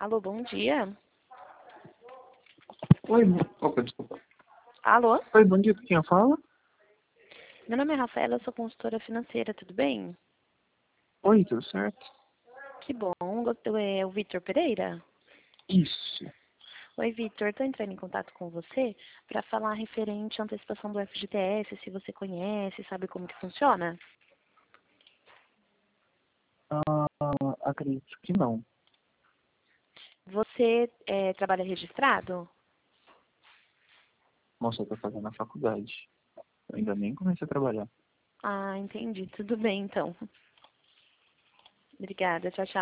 Alô, bom dia. Oi, opa, desculpa. Alô? Oi, bom dia, quem fala? Meu nome é Rafaela, eu sou consultora financeira, tudo bem? Oi, tudo certo? Que bom, é o Vitor Pereira? Isso. Oi, Vitor, estou entrando em contato com você para falar referente à antecipação do FGTS, se você conhece, sabe como que funciona? Acredito que não. Você trabalha registrado? Nossa, eu tô fazendo a faculdade. Eu ainda nem comecei a trabalhar. Ah, entendi, tudo bem então. Obrigada, tchau, tchau.